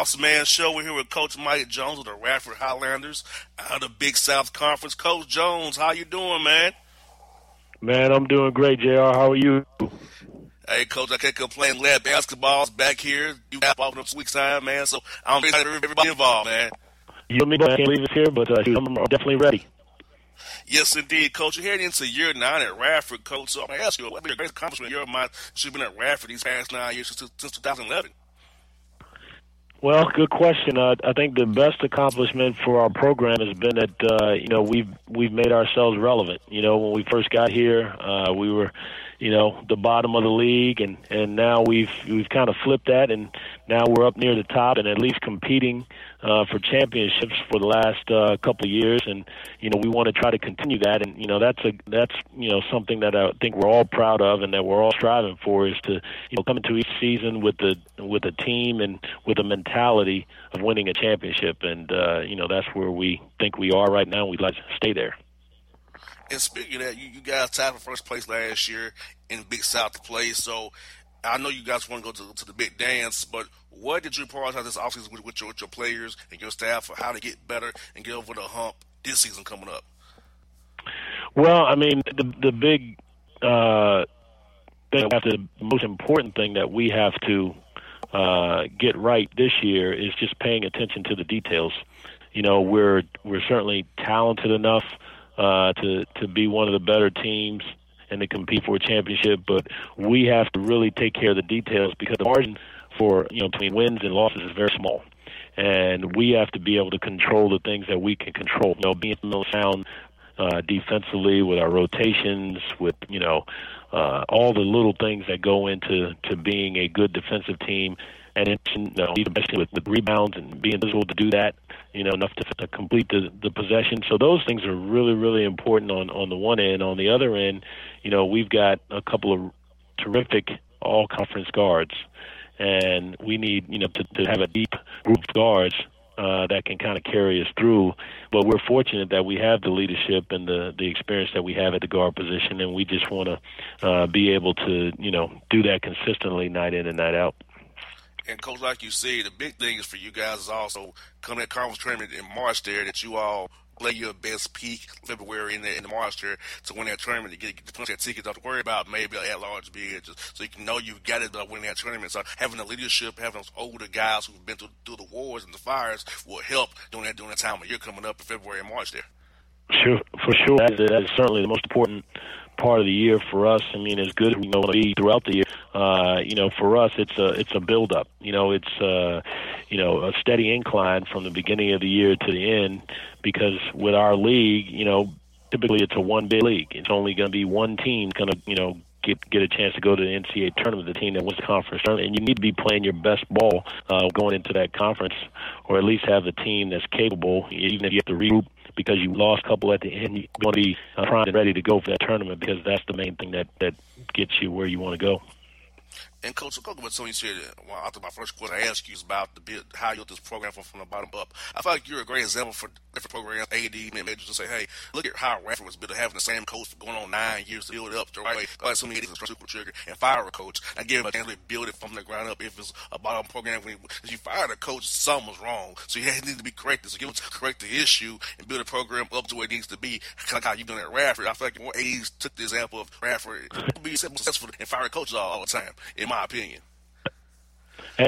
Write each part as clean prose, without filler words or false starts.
Boss Man Show. We're here with Coach Mike Jones of the Radford Highlanders out of the Big South Conference. Coach Jones, how you doing, man? Man, I'm doing great, JR. How are you? Hey, Coach, I can't complain. Glad basketball's back here. You got off in a week's time, man, so I'm excited for everybody involved, man. You and me, I can't believe it's here, but I'm definitely ready. Yes, indeed, Coach. You're heading into year 9 at Radford, Coach. So I'm going to ask you, what's your greatest accomplishment in your mind since you've been at Radford these past 9 years since 2011? Well, good question. I think the best accomplishment for our program has been that we've made ourselves relevant. You know, when we first got here, we were, the bottom of the league, and now we've kind of flipped that, and now we're up near the top and at least competing for championships for the last couple of years, and we want to try to continue that, and that's something that I think we're all proud of and that we're all striving for, is to come into each season with a team and with a mentality of winning a championship, and that's where we think we are right now. We'd like to stay there. And speaking of that, you guys tied for first place last year in Big South to play, so I know you guys want to go to the big dance, but what did you prioritize this offseason with your players and your staff for how to get better and get over the hump this season coming up? Well, I mean, the big thing, the most important thing that we have to get right this year is just paying attention to the details. We're certainly talented enough to be one of the better teams and to compete for a championship, but we have to really take care of the details because the margin for between wins and losses is very small, and we have to be able to control the things that we can control. Being sound defensively with our rotations, with all the little things that go into being a good defensive team, and especially with rebounds and being able to do that, enough to complete the possession. So those things are really, really important on the one end. On the other end, we've got a couple of terrific all-conference guards, and we need, to have a deep group of guards that can kind of carry us through. But we're fortunate that we have the leadership and the experience that we have at the guard position, and we just want to be able to, do that consistently night in and night out. And, Coach, like you said, the big thing is for you guys is also coming at conference tournament in March there, that you all play your best peak February in the March there to win that tournament, to get that ticket. Don't worry about maybe an at-large bid, just so you can know you've got it by winning that tournament. So having the leadership, having those older guys who've been through the wars and the fires will help during that time when you're coming up in February and March there. Sure, for sure. That is certainly the most important part of the year for us. I mean, as good as we want to be throughout the year, for us, it's a build-up. It's a steady incline from the beginning of the year to the end, because with our league, typically it's a one-bid league. It's only going to be one team going to, get a chance to go to the NCAA tournament, the team that wins the conference tournament, and you need to be playing your best ball going into that conference, or at least have a team that's capable, even if you have to regroup because you lost a couple at the end. You're going to be primed and ready to go for that tournament, because that's the main thing that gets you where you want to go. And, Coach, talking about something you said, after my first question I asked you is about how you built this program from the bottom up. I feel like you're a great example for different programs, AD, managers, to say, hey, look at how Radford was built, having the same coach for going on 9 years to build it up the right way. Like so many ADs and super trigger and fire a coach and give him a chance to build it from the ground up. If it's a bottom program, if you fired a coach, something was wrong. So you need to be corrected. So give him to correct the issue and build a program up to where it needs to be, kind of how you've done at Radford. I feel like more ADs took the example of Radford to be successful and fire coaches all the time, in my opinion. Hey,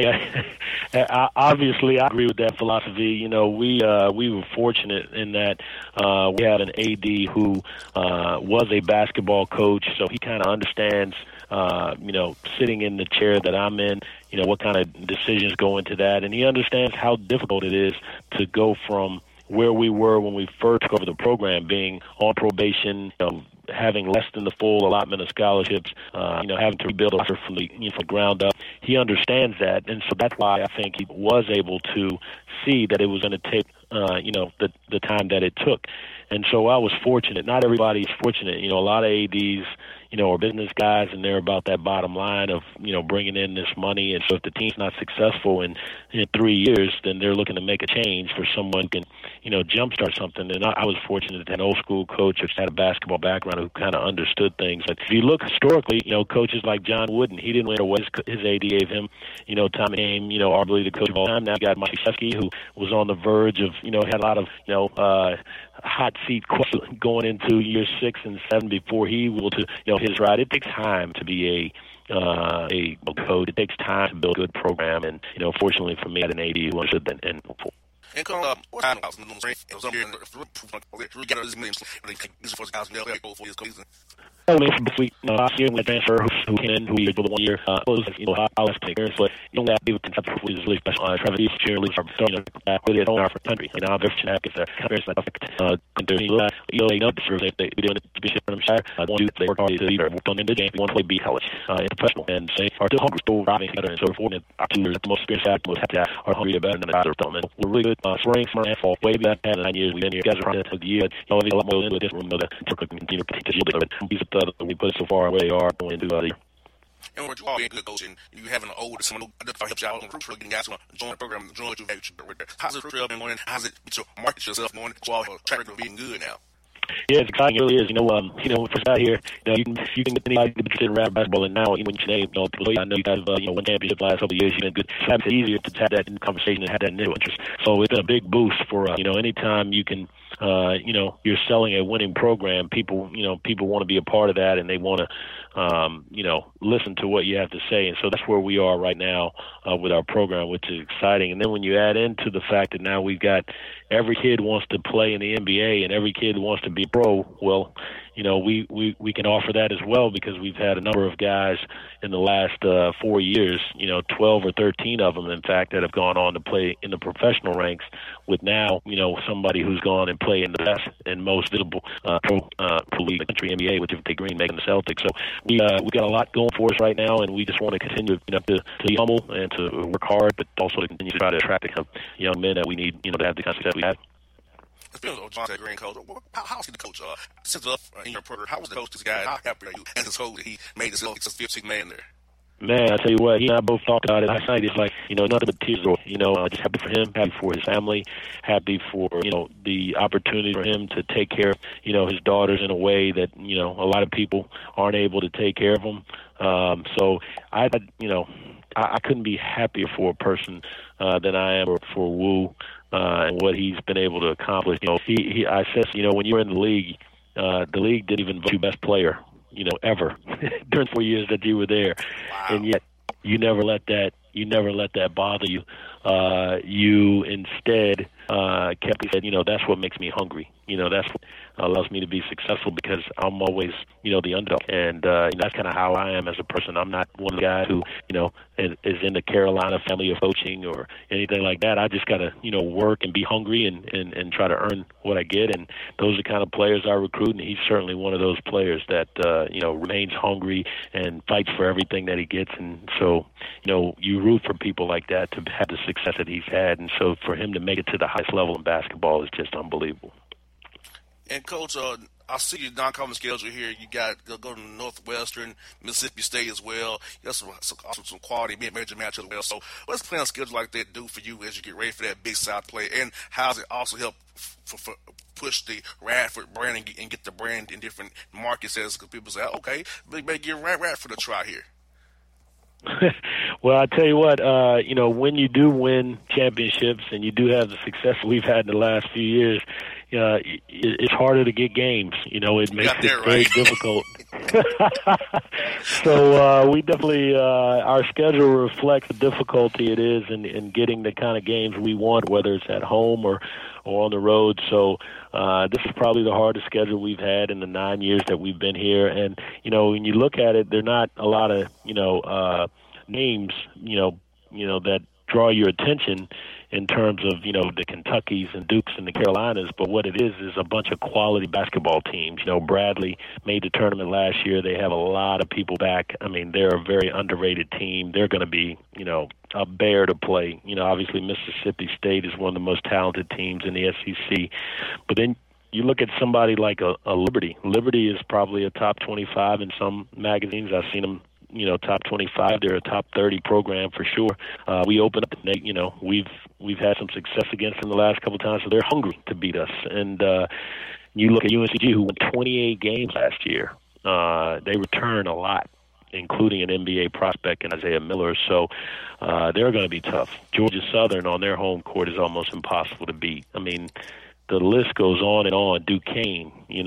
obviously, I agree with that philosophy. We were fortunate in that we had an AD who was a basketball coach, so he kind of understands, sitting in the chair that I'm in, what kind of decisions go into that, and he understands how difficult it is to go from where we were when we first took over the program, being on probation, having less than the full allotment of scholarships, having to rebuild from the from ground up. He understands that, and so that's why I think he was able to see that it was going to take, the time that it took. And so I was fortunate. Not everybody's fortunate. A lot of ADs, are business guys, and they're about that bottom line of, bringing in this money. And so if the team's not successful in 3 years, then they're looking to make a change for someone who can, jumpstart something. And I was fortunate to have an old school coach who had a basketball background who kind of understood things. But if you look historically, coaches like John Wooden, he didn't win away. His AD gave him, time game, arguably the coach of all time. Now you got Mike Krzyzewski, who was on the verge of, had a lot of, hot seat going into year 6 and 7 before he will to, his ride. It takes time to be a coach. It takes time to build a good program. And, fortunately for me, I had an AD who understood that. And come up, what time was last year when transfer who came in, who we did for the 1 year, was, I was taking care. So, that David Conceptor was really special. Trevor East, cheerleaders are really at home in our country. I'm very fortunate because they're very perfect. They know they're doing it to be shit from Shire. I want to do they work hard to either work on in the game, we want to play B college, in professional, and say, are still hungry, still driving together, and so forth. Our two years, the most experienced guys, most have to are hungry better than the guys are telling them. We're really good, spring, summer, and fall. Way back in 9 years, we've been here. You guys are trying to the year, there's a lot more into this room, that continue to yield it. We put it so far away, they are going into the and when you are being a good coach and you having an older someone who helps you out on the recruit, getting guys to join the program, join what you have. How's the recruit been going? How's it market yourself going? Track record being good now. Yeah, it's exciting. It really is. When first out here, you can get anybody to be interested in rap basketball, and now, when you name, people, I know you guys have, won championship last couple of years. You've been good. It's easier to have that conversation and have that initial interest. So it's been a big boost for, anytime you can, you're selling a winning program, people want to be a part of that, and they want to, listen to what you have to say. And so that's where we are right now with our program, which is exciting. And then when you add into the fact that now we've got every kid wants to play in the NBA and every kid wants to be pro, well, we can offer that as well because we've had a number of guys in the last 4 years, 12 or 13 of them, in fact, that have gone on to play in the professional ranks with now, somebody who's gone and played in the best and most visible pro league in the country, NBA, with Javante Green making the Celtics. So we got a lot going for us right now, and we just want to continue to be humble and to work hard, but also to continue to try to attract the young men that we need, to have the kind of success we have. Speaking of Javante Green, coach, how's he the coach? Since up in your program, how was the coach this guy? How happy are you as his coach that he made this 15 man there? Man, I tell you what, he and I both talked about it last night. It's like, nothing but tears. Just happy for him, happy for his family, happy for, the opportunity for him to take care of, his daughters in a way that, a lot of people aren't able to take care of them. So I couldn't be happier for a person than I am for Wu and what he's been able to accomplish. I said, when you were in the league didn't even vote you best player, ever during 4 years that you were there. Wow. And yet you never let that bother you. You instead kept said, that's what makes me hungry. That's what allows me to be successful because I'm always, the underdog. And that's kind of how I am as a person. I'm not one of the guys who, is in the Carolina family of coaching or anything like that. I just got to, work and be hungry and try to earn what I get. And those are the kind of players I recruit. And he's certainly one of those players that, remains hungry and fights for everything that he gets. And so, you root for people like that to have the success that he's had. And so for him to make it to the highest level in basketball is just unbelievable. And Coach, I see your non-conference schedule here. You got go to Northwestern, Mississippi State as well. You got some quality mid-major matches as well. So what's the plan schedule like that do for you as you get ready for that Big South play? And how does it also help for push the Radford brand and get the brand in different markets? Because people say, okay, they may give Radford a try here. Well, I tell you what, when you do win championships and you do have the success we've had in the last few years, it's harder to get games. It makes it very difficult. So we definitely, our schedule reflects the difficulty it is in getting the kind of games we want, whether it's at home or on the road. So this is probably the hardest schedule we've had in the 9 years that we've been here. And, when you look at it, there are not a lot of, names, that draw your attention in terms of, the Kentuckys and Dukes and the Carolinas. But what it is a bunch of quality basketball teams. Bradley made the tournament last year. They have a lot of people back. I mean, they're a very underrated team. They're going to be, a bear to play. Obviously Mississippi State is one of the most talented teams in the SEC. But then you look at somebody like a Liberty. Liberty is probably a top 25 in some magazines. I've seen them top 25. They're a top 30 program for sure. We open up, we've had some success against them the last couple of times, so they're hungry to beat us. And you look at UNCG, who won 28 games last year. They return a lot, including an NBA prospect in Isaiah Miller. So they're going to be tough. Georgia Southern on their home court is almost impossible to beat. I mean, the list goes on and on. Duquesne,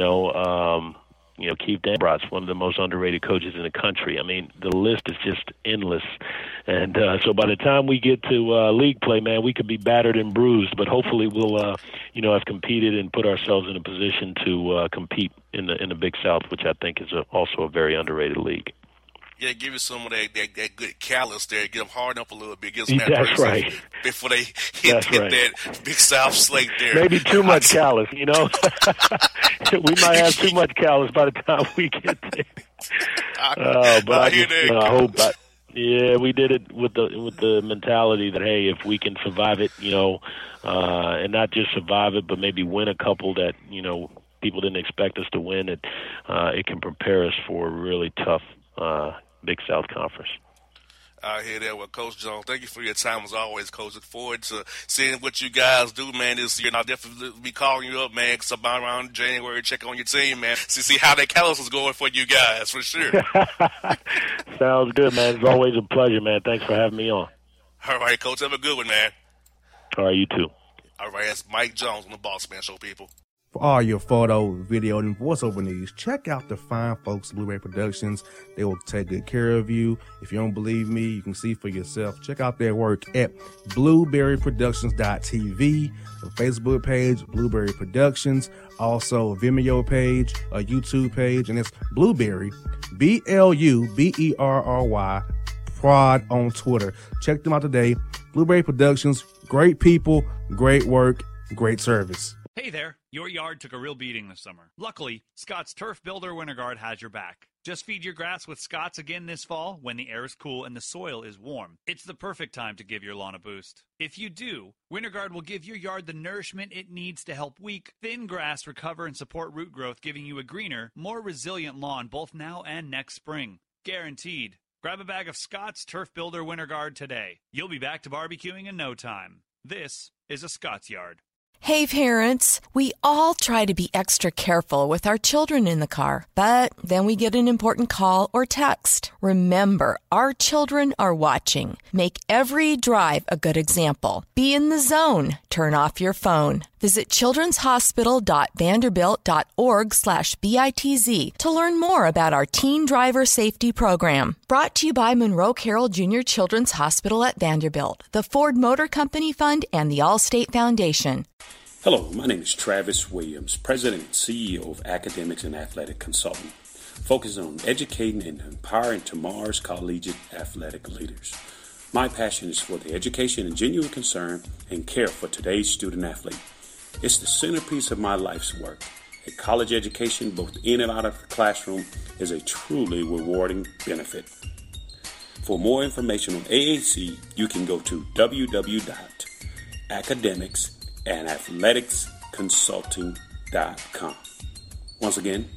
Keith Dambrot's one of the most underrated coaches in the country. I mean, the list is just endless. And so by the time we get to league play, man, we could be battered and bruised. But hopefully we'll, have competed and put ourselves in a position to compete in the Big South, which I think is also a very underrated league. Yeah, give you some of that good callus there. Get them harden up a little bit. Get some That's right. Before they hit that Big South slate there. Maybe too much callus, We might have too much callus by the time we get there. I hope. We did it with the mentality that, hey, if we can survive it, and not just survive it, but maybe win a couple that, people didn't expect us to win, it can prepare us for a really tough Big South Conference. I hear that. Well, Coach Jones, thank you for your time as always, Coach. Look forward to seeing what you guys do, man, this year. And I'll definitely be calling you up, man, because about around January, check on your team, man, to see how that callus is going for you guys, for sure. Sounds good, man. It's always a pleasure, man. Thanks for having me on. All right, Coach. Have a good one, man. All right, you too. All right, that's Mike Jones on the Boss Man Show, people. For all your photo, video, and voiceover needs, check out the fine folks at Blueberry Productions. They will take good care of you. If you don't believe me, you can see for yourself. Check out their work at blueberryproductions.tv, the Facebook page, Blueberry Productions, also a Vimeo page, a YouTube page, and it's Blueberry, BLUBERRY, Prod on Twitter. Check them out today. Blueberry Productions, great people, great work, great service. Hey there, your yard took a real beating this summer. Luckily, Scott's Turf Builder WinterGuard has your back. Just feed your grass with Scott's again this fall when the air is cool and the soil is warm. It's the perfect time to give your lawn a boost. If you do, WinterGuard will give your yard the nourishment it needs to help weak, thin grass recover and support root growth, giving you a greener, more resilient lawn both now and next spring. Guaranteed. Grab a bag of Scott's Turf Builder WinterGuard today. You'll be back to barbecuing in no time. This is a Scott's Yard. Hey parents, we all try to be extra careful with our children in the car, but then we get an important call or text. Remember, our children are watching. Make every drive a good example. Be in the zone. Turn off your phone. Visit childrenshospital.vanderbilt.org/BITZ to learn more about our teen driver safety program. Brought to you by Monroe Carroll Jr. Children's Hospital at Vanderbilt, the Ford Motor Company Fund, and the Allstate Foundation. Hello, my name is Travis Williams, President and CEO of Academics and Athletic Consulting, focusing on educating and empowering tomorrow's collegiate athletic leaders. My passion is for the education and genuine concern and care for today's student athlete. It's the centerpiece of my life's work. A college education, both in and out of the classroom, is a truly rewarding benefit. For more information on AAC, you can go to www.academicsandathleticsconsulting.com. Once again,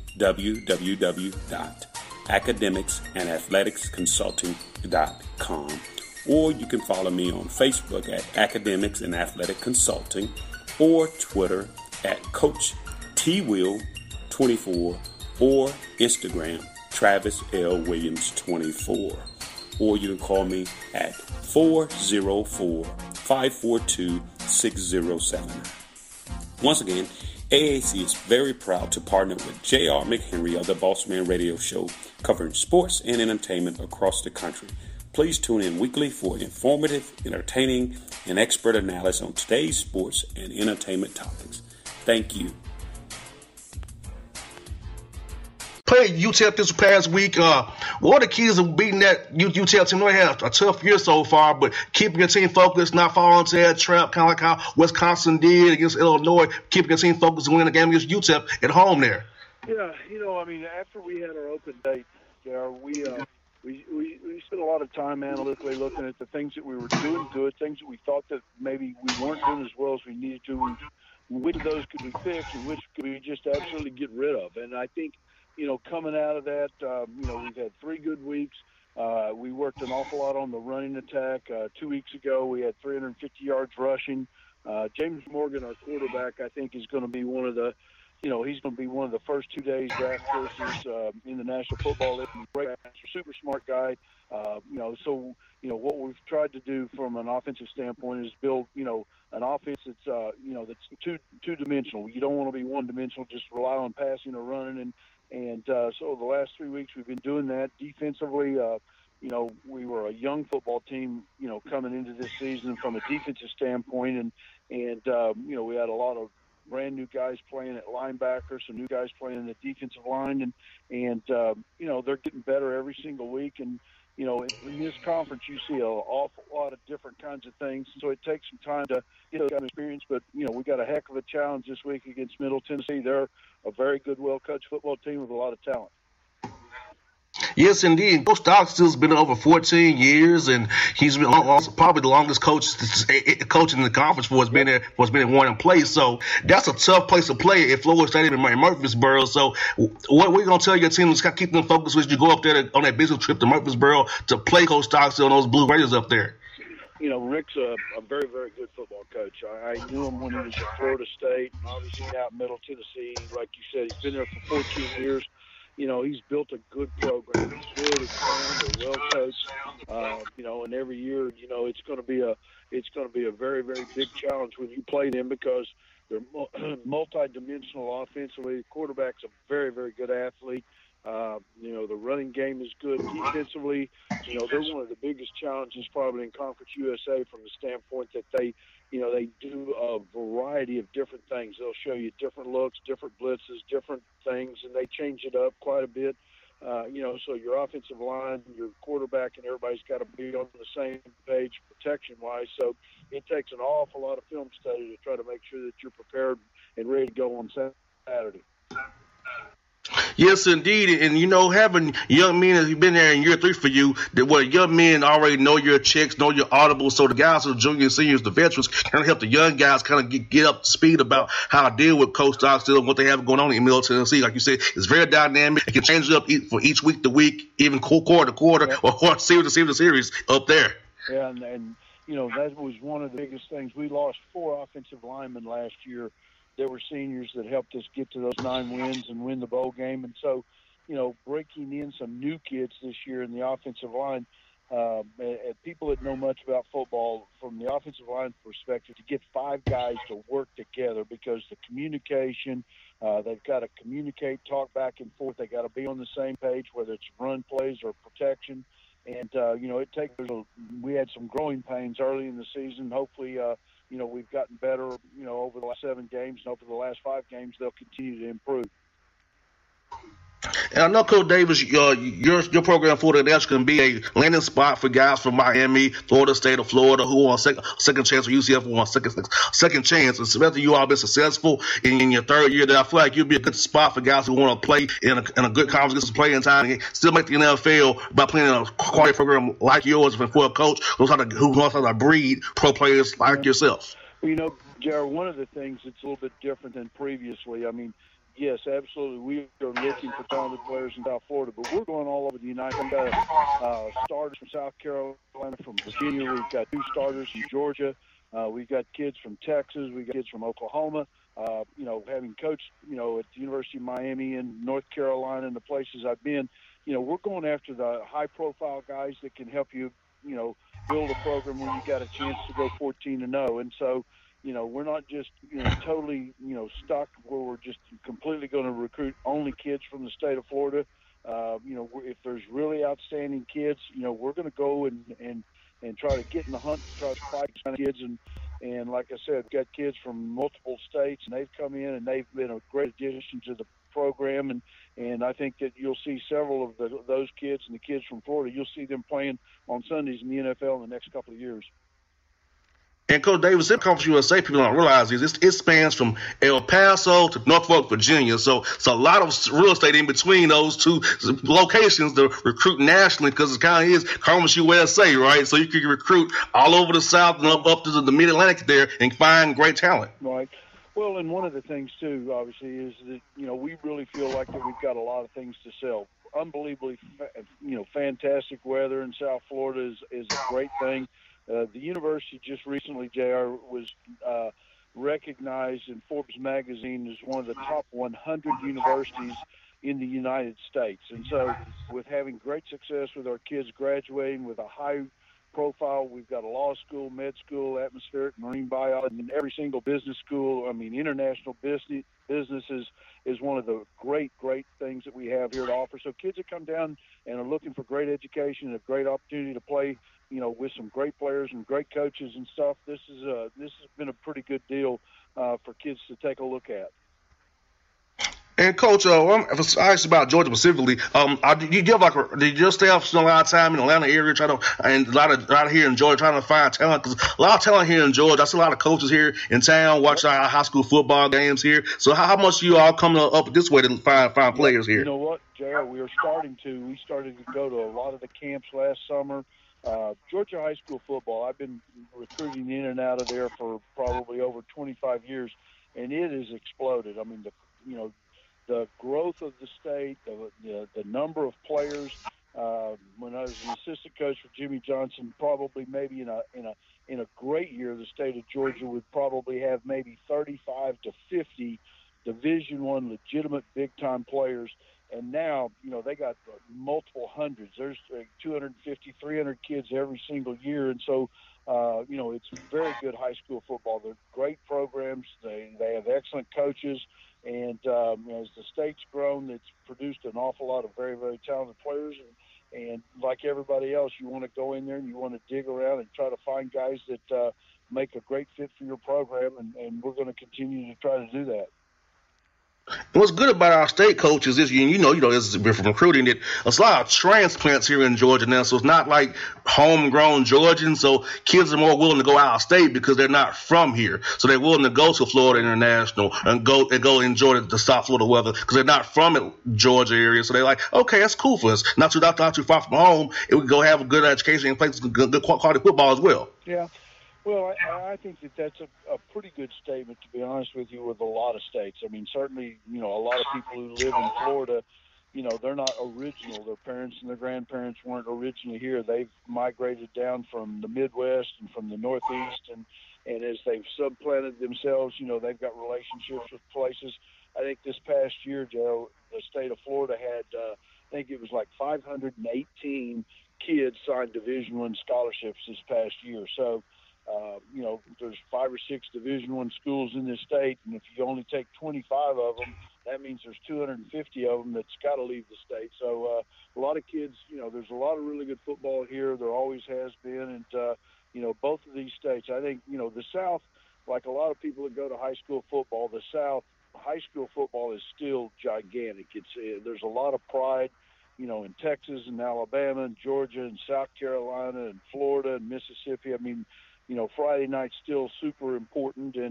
www.academicsandathleticsconsulting.com. Or you can follow me on Facebook at Academics and Athletic Consulting, or Twitter at Coach TWill24, or Instagram Travis L. Williams 24. Or you can call me at 404-542-6079. Once again, AAC is very proud to partner with J.R. McHenry of the Bossman Radio Show, covering sports and entertainment across the country. Please tune in weekly for informative, entertaining, and expert analysis on today's sports and entertainment topics. Thank you. Played UTEP this past week. What are the keys of beating that UTEP team? They had a tough year so far, but keeping your team focused, not falling into that trap, kind of like how Wisconsin did against Illinois, keeping your team focused and winning the game against UTEP at home there. Yeah, after we had our open date, we spent a lot of time analytically looking at the things that we were doing good, things that we thought that maybe we weren't doing as well as we needed to. Which of those could we fix and which could we just absolutely get rid of? And I think, coming out of that, we've had 3 good weeks. We worked an awful lot on the running attack. 2 weeks ago, we had 350 yards rushing. James Morgan, our quarterback, I think is going to be one of the, he's going to be one of the first 2 days draft choices in the National Football League. Great, super smart guy. So what we've tried to do from an offensive standpoint is build, an offense that's, that's two-dimensional. You don't want to be one-dimensional, just rely on passing or running. And so the last 3 weeks we've been doing that. Defensively, we were a young football team, coming into this season from a defensive standpoint, and we had a lot of brand new guys playing at linebacker, some new guys playing in the defensive line, and they're getting better every single week. And in this conference, you see an awful lot of different kinds of things, so it takes some time to get that experience. But we got a heck of a challenge this week against Middle Tennessee. They're a very good, well-coached football team with a lot of talent. Yes, indeed. Coach Stockstill's been over 14 years, and he's been probably the longest coach in the conference for has been in one place. So that's a tough place to play at Florida Stadium in Murfreesboro. So what we're going to tell your team is keep them focused as you go up there on that business trip to Murfreesboro to play Coach Stockstill and those Blue Raiders up there. Rick's a very, very good football coach. I knew him when he was at Florida State, obviously out in Middle Tennessee. Like you said, he's been there for 14 years. He's built a good program. He's good, he's sound, they're well coached. And every year, it's going to be a very, very big challenge when you play them because they're multi-dimensional offensively. The quarterback's a very, very good athlete. The running game is good. Defensively, they're one of the biggest challenges probably in Conference USA from the standpoint that they do a variety of different things. They'll show you different looks, different blitzes, different things, and they change it up quite a bit. So your offensive line, your quarterback, and everybody's got to be on the same page protection-wise. So it takes an awful lot of film study to try to make sure that you're prepared and ready to go on Saturday. Yes, indeed. And, having young men, as you've been there in year 3 for you, young men already know your checks, know your audibles. So the guys who are juniors and seniors, the veterans, kind of help the young guys kind of get up to speed about how to deal with Coach Stockstill and what they have going on in Middle Tennessee. Like you said, it's very dynamic. It can change it up for each week to week, even quarter to quarter, or series to series up there. Yeah, and that was one of the biggest things. We lost 4 offensive linemen last year. There were seniors that helped us get to those 9 wins and win the bowl game. And so, breaking in some new kids this year in the offensive line, people that know much about football from the offensive line perspective, to get 5 guys to work together because the communication, they've got to communicate, talk back and forth. They got to be on the same page, whether it's run plays or protection. And, we had some growing pains early in the season. Hopefully, we've gotten better, over the last 7 games, and over the last 5 games, they'll continue to improve. And I know, Coach Davis, your program, Florida National, can be a landing spot for guys from Miami, Florida State, or Florida who want a second chance, or UCF who want a second chance. Especially you all been successful in your 3rd year, that I feel like you'll be a good spot for guys who want to play in a good conference, get some playing time, and still make the NFL by playing in a quality program like yours for a coach who knows how to breed pro players like yourself. Well, Jared, one of the things that's a little bit different than previously, yes, absolutely. We are looking for talented players in South Florida, but we're going all over the United States. We've got starters from South Carolina, from Virginia. We've got 2 starters from Georgia. We've got kids from Texas. We've got kids from Oklahoma. Having coached, at the University of Miami and North Carolina and the places I've been, we're going after the high-profile guys that can help you, build a program when you got a chance to go 14-0. And so, we're not just, totally, stuck where we're just completely going to recruit only kids from the state of Florida. If there's really outstanding kids, we're going to go and try to get in the hunt, try to fight kids. And like I said, we've got kids from multiple states, and they've come in and they've been a great addition to the program. And I think that you'll see several of those kids and the kids from Florida, you'll see them playing on Sundays in the NFL in the next couple of years. And Coach Davis, in Conference USA, people don't realize it spans from El Paso to Norfolk, Virginia. So it's a lot of real estate in between those 2 locations to recruit nationally, because it kind of is Conference USA, right? So you can recruit all over the South and up to the Mid-Atlantic there and find great talent. Right. Well, and one of the things, too, obviously, is that, we really feel like that we've got a lot of things to sell. unbelievably, fantastic weather in South Florida is a great thing. The university just recently, JR, was recognized in Forbes magazine as one of the top 100 universities in the United States. And so with having great success with our kids graduating with a high profile, we've got a law school, med school, atmospheric, marine biology, and every single business school. I mean, international business is one of the great things that we have here to offer. So kids that come down and are looking for great education and a great opportunity to play, with some great players and great coaches and stuff, this has been a pretty good deal for kids to take a look at. And Coach, I asked about Georgia specifically. Did your staff spend a lot of time in the Atlanta area and a lot of here in Georgia trying to find talent? Because a lot of talent here in Georgia. I see a lot of coaches here in town watching our high school football games here. So how much you all come up this way to find players here? You know what, JR, we started to go to a lot of the camps last summer. Georgia high school football, I've been recruiting in and out of there for probably over 25 years, and it has exploded. I mean, the growth of the state, the number of players. When I was an assistant coach for Jimmy Johnson, probably maybe in a great year, the state of Georgia would probably have maybe 35 to 50 Division I legitimate big time players. And now, they got multiple hundreds. There's 250, 300 kids every single year. And so, it's very good high school football. They're great programs. They have excellent coaches. And as the state's grown, it's produced an awful lot of very, very talented players. And like everybody else, you want to go in there and you want to dig around and try to find guys that make a great fit for your program. And we're going to continue to try to do that. And what's good about our state coaches is, this is from recruiting, that there's a lot of transplants here in Georgia now, so it's not like homegrown Georgians. So kids are more willing to go out of state because they're not from here. So they're willing to go to Florida International and go enjoy the South Florida weather because they're not from the Georgia area. So they're like, okay, that's cool for us. Not too far from home, and we can go have a good education and play some good quality football as well. Yeah. Well, I think that's a pretty good statement, to be honest with you, with a lot of states. I mean, certainly, a lot of people who live in Florida, they're not original. Their parents and their grandparents weren't originally here. They've migrated down from the Midwest and from the Northeast, and as they've supplanted themselves, they've got relationships with places. I think this past year, Joe, the state of Florida had, I think it was like 518 kids signed Division I scholarships this past year. So, there's 5 or 6 Division I schools in this state, and if you only take 25 of them, that means there's 250 of them that's got to leave the state. So a lot of kids, there's a lot of really good football here. There always has been, and both of these states, I think, the South, like a lot of people that go to high school football, the South high school football is still gigantic. There's a lot of pride. In Texas and Alabama and Georgia and South Carolina and Florida and Mississippi. I mean, Friday night's still super important, and,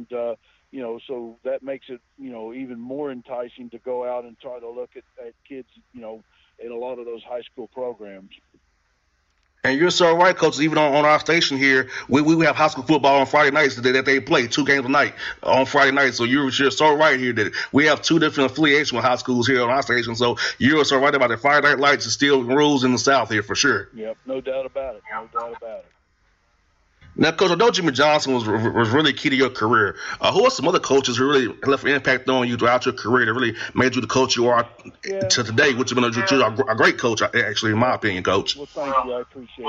so that makes it, even more enticing to go out and try to look at kids, in a lot of those high school programs. And you're so right, Coach. Even on our station here, we have high school football on Friday nights that they play 2 games a night on Friday night. So you're so right here that we have 2 different affiliations with high schools here on our station. So you're so right about it. Friday Night Lights is still rules in the South here for sure. Yep, no doubt about it. Now, Coach, I know Jimmy Johnson was really key to your career. Who are some other coaches who really left an impact on you throughout your career that really made you the coach you are to today, which you're a great coach, actually, in my opinion, Coach? Well, thank you. I appreciate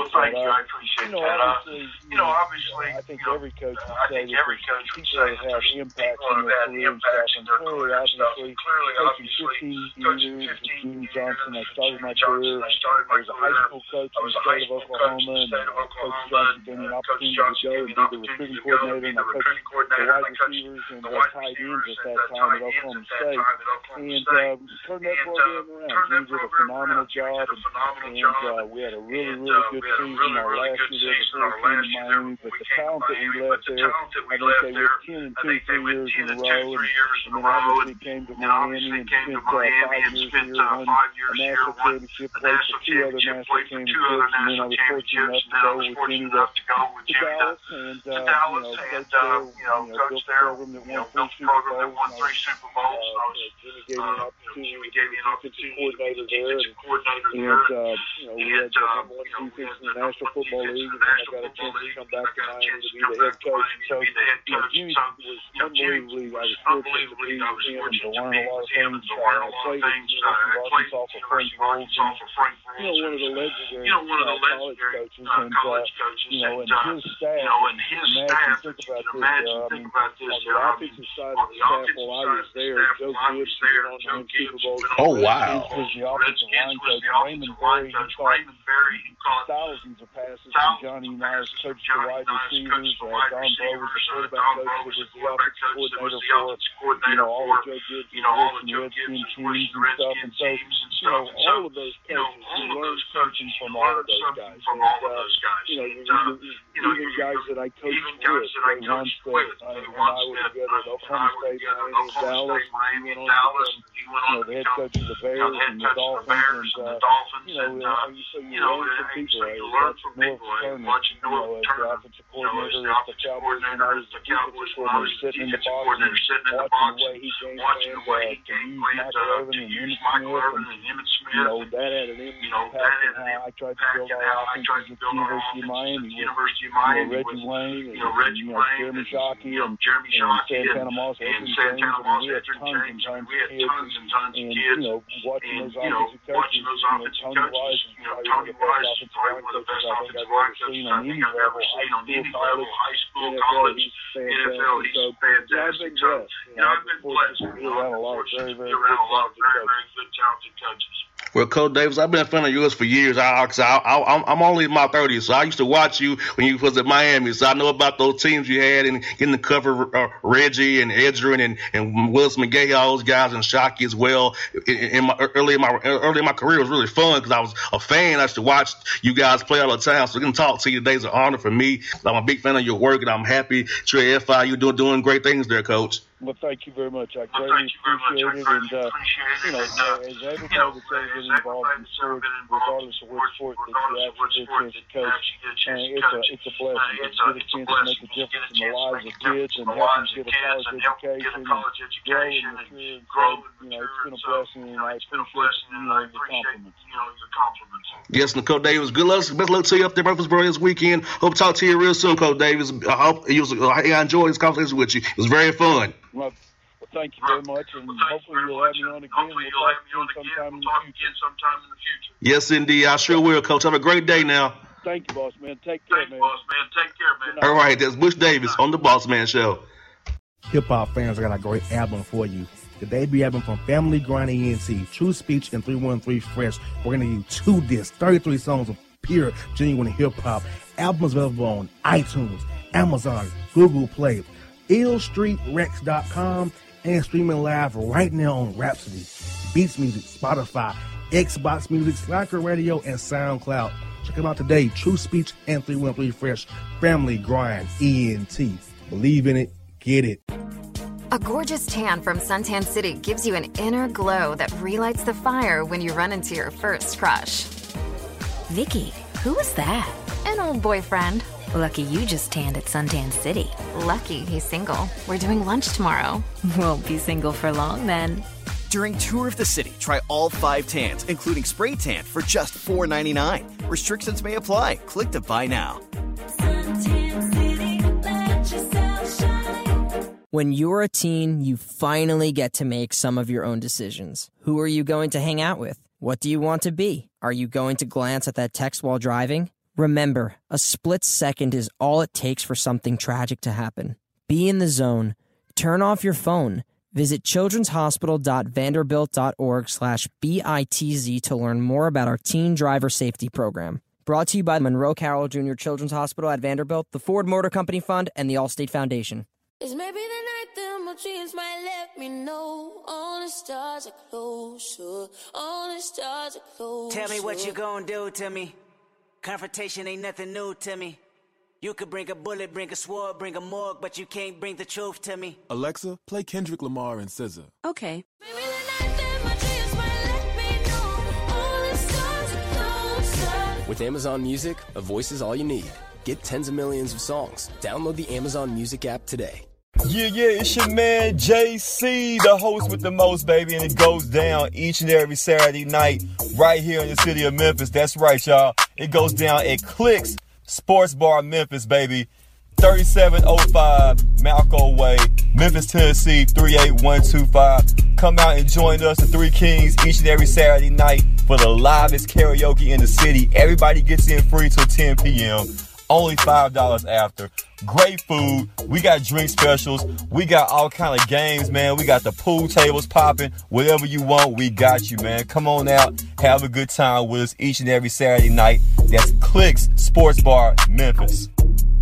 that. Obviously, I think every coach would say that people that have impacts in their career and stuff. And clearly, obviously, coaching 15 years with Jimmy Johnson, I started my career as a high school coach in the state of Oklahoma, and Coach Johnson gave me an opportunity to go and be the recruiting coordinator, and I coached the wide receivers and the tight ends at that time at Oklahoma State, and turned that program around. Jimmy did a phenomenal job, and we had a really, really good season our last year there before we came to Miami, but the talent that we left there, I think they were 10-2 3 years in a row, and then obviously came to Miami and spent 5 years here, won a national championship, played for 2 other national championships, and then I was fortunate enough to go with Jimmy to Dallas and coached there. Built a program that won 3 Super Bowls. Jimmy gave me an opportunity to be the defensive coordinator there. We had the number 1 defense in the National Football League, and I got a chance to come back to Miami to be the head coach. So, Jimmy was unbelievably, I was fortunate to be with him and to learn a lot of things. I played at University of Arkansas for Frank Rules. One of the legendary college coaches, and his staff. Imagine, think about this. On the offensive side of the staff, while I was there, Joe Gibbs went on to win Super Bowl. Oh, wow. Redskins was the offensive line coach. Raymond Berry, he caught thousands of passes from Johnny Unitas, coached the wide receivers. Don Blow was the quarterback coach that was the offensive coordinator for, all of Joe Gibbs and Redskins and stuff. And so, all of those coaches, you learn something from all of those guys. Even guys that I coached with, they once when I was together at Oklahoma State, Miami, and Dallas. He went on the head coach of the Bears and the Dolphins. So you learn from people. Watching North Turner, as the offensive coordinator, as the Cowboys, when I was the defensive coordinator, sitting in the box, watching the way he game planned to use Michael Irvin and Emmitt Smith. That had an impact on how I tried to build our offense at the University of Miami with Reggie Wayne and Jeremy Shockey and Santana Moss, we had tons and tons of kids. Watching those offensive coaches, Tony Wise is probably one of the best offensive line coaches I think I've ever seen on any level, high school, college, NFL. He's a fantastic coach. I've been blessed. I've been around a lot of very, very good, talented coaches. Well, Coach Davis, I've been a fan of yours for years. I'm only in my 30s, so I used to watch you when you was at Miami. So I know about those teams you had and getting to cover Reggie and Edgerrin and Willis McGahee, all those guys, and Shockey as well. Early in my career, it was really fun because I was a fan. I used to watch you guys play all the time. So getting to talk to you today is an honor for me. I'm a big fan of your work, and I'm happy you're at FIU doing great things there, Coach. Well, thank you very much. I greatly appreciate it. And, as everybody that's ever been involved in sports, regardless of what sport that you actually get as a coach, it's a blessing. It's a chance to make a difference in the lives of kids and help them get a college education and grow and mature. It's been a blessing, and I appreciate your compliments. Yes, and Coach Davis, good luck. Best luck to you up there, Murfreesboro, this weekend. Hope to talk to you real soon, Coach Davis. I enjoyed this conversation with you. It was very fun. Well, thank you very much, and hopefully you'll have me on again. We'll talk again sometime in the future. Yes, indeed. I sure will, Coach. Have a great day now. Thank you, Boss Man. Take care, man. All right, that's Bush Davis on the Boss Man Show. Hip-hop fans, I got a great album for you. The debut album from Family Grind ENT, True Speech and 313 Fresh. We're going to give you 2 discs, 33 songs of pure, genuine hip-hop. Albums available on iTunes, Amazon, Google Play, illstreetrex.com, and streaming live right now on Rhapsody, Beats Music, Spotify, Xbox Music, Slacker Radio, and SoundCloud. Check them out today. True Speech and 313 Fresh. Family Grind ENT. Believe in it. Get it. A gorgeous tan from Suntan City gives you an inner glow that relights the fire when you run into your first crush. Vicky, who was that? An old boyfriend. Lucky you just tanned at Suntan City. Lucky he's single. We're doing lunch tomorrow. Won't be single for long then. During Tour of the City, try all 5 tans, including spray tan, for just $4.99. Restrictions may apply. Click to buy now. Suntan City, let yourself shine. When you're a teen, you finally get to make some of your own decisions. Who are you going to hang out with? What do you want to be? Are you going to glance at that text while driving? Remember, a split second is all it takes for something tragic to happen. Be in the zone. Turn off your phone. Visit childrenshospital.vanderbilt.org/BITZ to learn more about our teen driver safety program. Brought to you by Monroe Carroll Jr. Children's Hospital at Vanderbilt, the Ford Motor Company Fund, and the Allstate Foundation. It's maybe the night that my dreams might let me know. All the stars are closer. All the stars are closer. Tell me what you gonna do to me. Confrontation ain't nothing new to me. You could bring a bullet, bring a sword, bring a morgue, but you can't bring the truth to me. Alexa, play Kendrick Lamar and SZA. Okay. Maybe the night that my dreams might let me know. All the stars are closer. With Amazon Music, a voice is all you need. get tens of millions of songs. Download the Amazon Music app today. Yeah, it's your man JC, the host with the most, baby, and it goes down each and every Saturday night right here in the city of Memphis. That's right, y'all. It goes down at Clicks Sports Bar Memphis, baby. 3705 Malco Way, Memphis, Tennessee, 38125. Come out and join us, the Three Kings, each and every Saturday night for the livest karaoke in the city. Everybody gets in free till 10 p.m. Only $5 after. Great food. We got drink specials. We got all kind of games, man. We got the pool tables popping. Whatever you want, we got you, man. Come on out. Have a good time with us each and every Saturday night. That's Clicks Sports Bar, Memphis.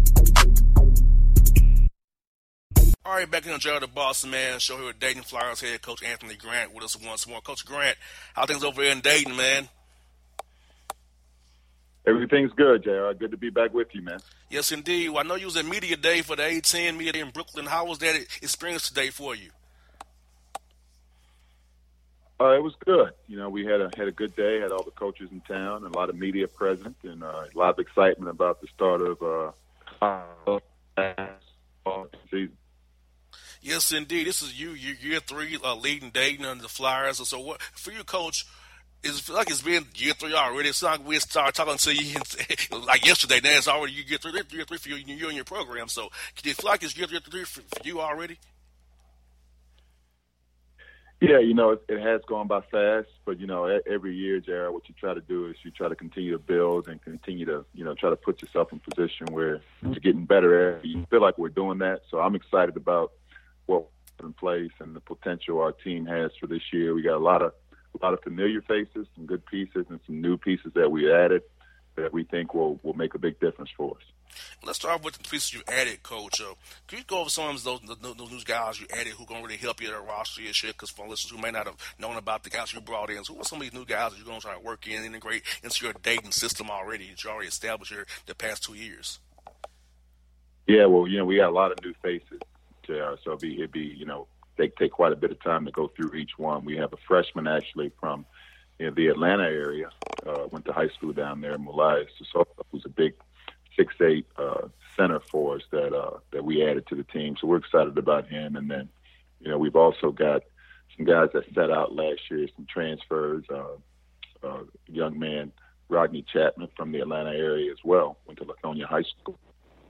All right, back in the Jail the Boston Man show here with Dayton Flyers head coach Anthony Grant with us once more. Coach Grant, how things over here in Dayton, man? Everything's good, JR. Good to be back with you, man. Yes, indeed. Well, I know you was at Media Day for the A10 Media Day in Brooklyn. How was that experience today for you? It was good. You know, we had a good day, had all the coaches in town, and a lot of media present, and a lot of excitement about the start of season. Yes, indeed. This is year 3 leading Dayton under the Flyers. So what for you, Coach? It feel like it's been year 3 already. It's not like we started talking to you like yesterday. Now it's already year 3 for you and your program. So do you feel like it's year 3 for you already? Yeah, you know, it has gone by fast, but, you know, every year, Jared, what you try to do is you try to continue to build and continue to, you know, try to put yourself in position where you're getting better at. You feel like we're doing that. So I'm excited about what's in place and the potential our team has for this year. We got a lot of familiar faces, some good pieces, and some new pieces that we added that we think will make a big difference for us. Let's start with the pieces you added, Coach. Can you go over some of those new guys you added who going to really help you at our roster this year? Because for listeners who may not have known about the guys you brought in, so who are some of these new guys that you're going to try to work in, integrate into your Dayton system already that you already established here the past 2 years? Yeah, well, you know, we got a lot of new faces, JR, so it'd be you know, they take quite a bit of time to go through each one. We have a freshman actually from the Atlanta area, went to high school down there, Mulai Sissoko, who's a big 6'8" center for us that we added to the team. So we're excited about him. And then, you know, we've also got some guys that set out last year, some transfers. Young man, Rodney Chapman from the Atlanta area as well, went to Lithonia High School.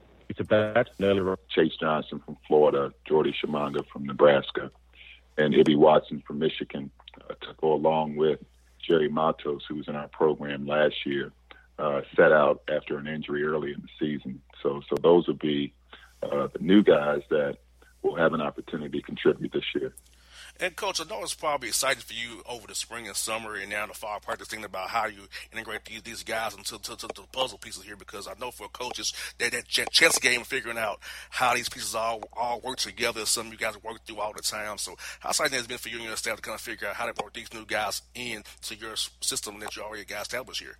Chase Johnson from Florida, Jordy Shamanga from Nebraska, and Ibby Watson from Michigan to go along with Jerry Matos, who was in our program last year, set out after an injury early in the season. So those will be the new guys that will have an opportunity to contribute this year. And, Coach, I know it's probably exciting for you over the spring and summer and now the fall practice, thinking about how you integrate these guys into the puzzle pieces here, because I know for coaches that chess game of figuring out how these pieces all work together is something you guys work through all the time. So how exciting has it been for you and your staff to kind of figure out how to work these new guys into your system that you already got established here?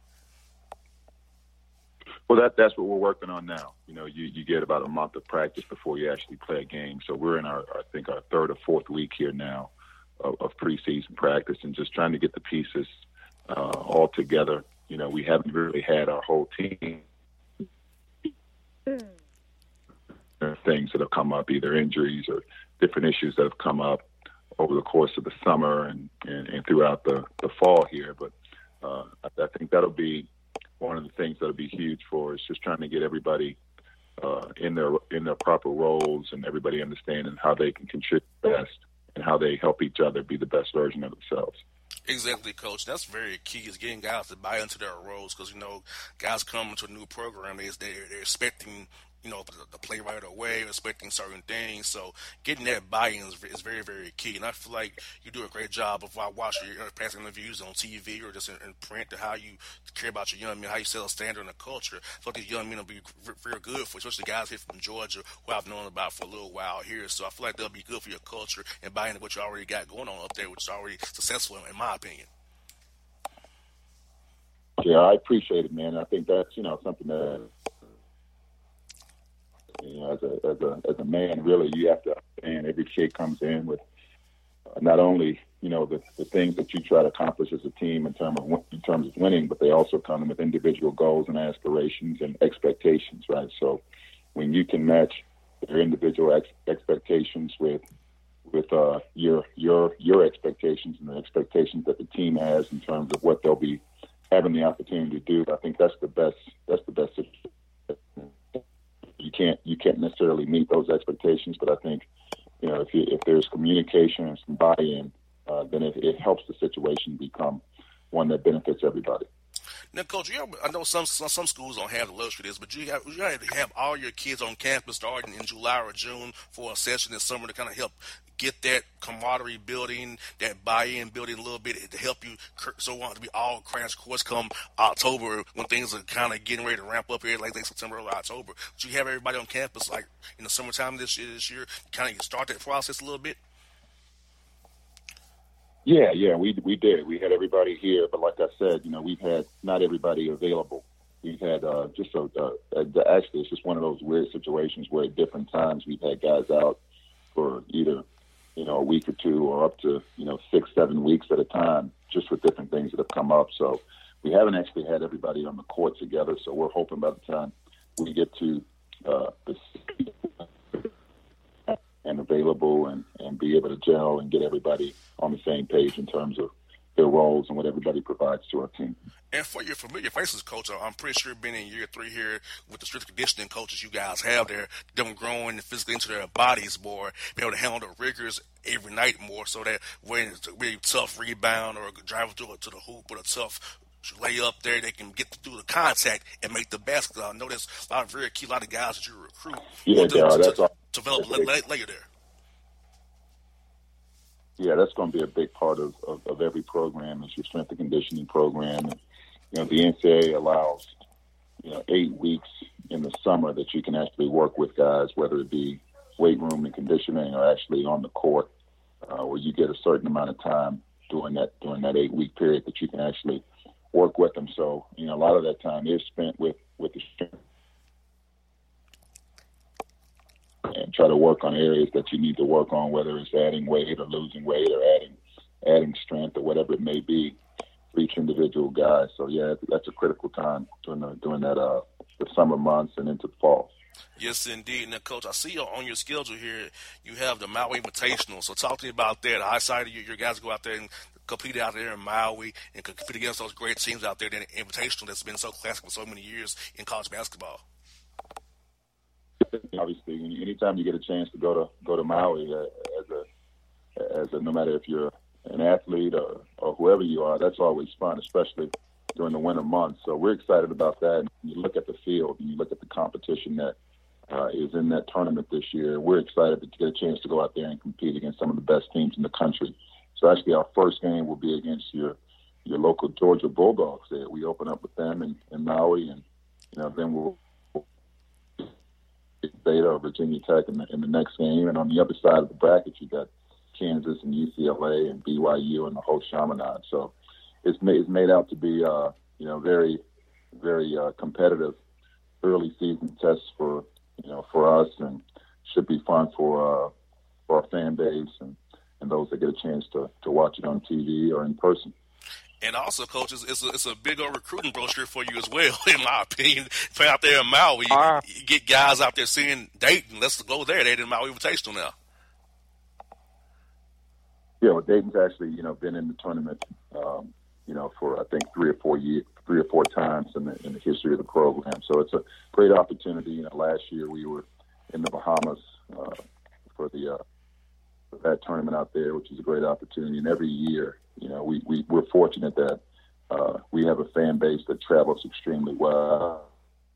Well, that's what we're working on now. You know, you get about a month of practice before you actually play a game. So we're in our third or fourth week here now of preseason practice and just trying to get the pieces all together. You know, we haven't really had our whole team. There are things that have come up, either injuries or different issues that have come up over the course of the summer and throughout the fall here. But I think that'll be one of the things that'll be huge for us, just trying to get everybody in their proper roles and everybody understanding how they can contribute best and how they help each other be the best version of themselves. Exactly, Coach. That's very key, is getting guys to buy into their roles, because, you know, guys come into a new program, they're expecting, you know, the play right away, expecting certain things. So getting that buy-in is very, very key. And I feel like you do a great job of watching your past interviews on TV or just in print, to how you care about your young men, how you set a standard and a culture. I feel like these young men will be very good for, especially guys here from Georgia who I've known about for a little while here. So I feel like they'll be good for your culture and buy into what you already got going on up there, which is already successful in my opinion. Yeah, I appreciate it, man. I think that's, you know, something that, you know, as a man, really, you have to understand every kid comes in with not only the things that you try to accomplish as a team in terms of winning, but they also come with individual goals and aspirations and expectations, right? So when you can match their individual expectations with your expectations and the expectations that the team has in terms of what they'll be having the opportunity to do, I think that's the best situation. You can't necessarily meet those expectations, but I think if there's communication and some buy-in, then it helps the situation become one that benefits everybody. Now, Coach, I know some schools don't have the luxury of this, but you have to have all your kids on campus starting in July or June for a session this summer to kind of help get that camaraderie building, that buy-in building a little bit to help you so want to be all crash course come October when things are kind of getting ready to ramp up here, like September or October. Do you have everybody on campus like in the summertime this year kind of start that process a little bit? Yeah, we did. We had everybody here, but like I said, we've had not everybody available. We've had actually it's just one of those weird situations where at different times we've had guys out for either a week or two or up to 6-7 weeks at a time, just with different things that have come up. So we haven't actually had everybody on the court together. So we're hoping by the time we get to and available and be able to gel and get everybody on the same page in terms of their roles and what everybody provides to our team. And for your familiar faces, Coach, I'm pretty sure being in year 3 here with the strength conditioning coaches you guys have there, them growing physically into their bodies more, be able to handle the rigors every night more so that when it's a really tough rebound or driving to the hoop or a tough lay up there, they can get through the contact and make the basket. I know there's a lot of guys that you recruit to develop a layer there. Yeah, that's going to be a big part of every program is your strength and conditioning program. And, the NCAA allows, 8 weeks in the summer that you can actually work with guys, whether it be weight room and conditioning or actually on the court, where you get a certain amount of time during that 8-week period that you can actually work with them. So, a lot of that time is spent with the strength and try to work on areas that you need to work on, whether it's adding weight or losing weight or adding strength or whatever it may be for each individual guy. So yeah, that's a critical time during the summer months and into the fall. Yes, indeed. Now, Coach, I see on your schedule here you have the Maui Invitational. So talk to me about that. I saw your guys go out there and compete out there in Maui and compete against those great teams out there in the Invitational that's been so classic for so many years in college basketball. Obviously, anytime you get a chance to go to Maui as a no matter if you're an athlete or whoever you are, that's always fun, especially during the winter months. So we're excited about that. And you look at the field and you look at the competition that is in that tournament this year. We're excited to get a chance to go out there and compete against some of the best teams in the country. So actually, our first game will be against your local Georgia Bulldogs. There, we open up with them in Maui, and then we'll Beta or Virginia Tech in the next game. And on the other side of the bracket, you got Kansas and UCLA and BYU and the whole Chaminade. So it's made out to be very, very competitive early season tests for us, and should be fun for our fan base and those that get a chance to watch it on TV or in person. And also, Coach, it's a big old recruiting brochure for you as well, in my opinion. Play out there in Maui, you get guys out there seeing Dayton. Let's go there. They're in Maui Invitational now. Yeah, well, Dayton's actually, been in the tournament, for I think 3 or 4 times in the history of the program. So it's a great opportunity. Last year we were in the Bahamas for that tournament out there, which is a great opportunity. And every year, we're fortunate that we have a fan base that travels extremely well.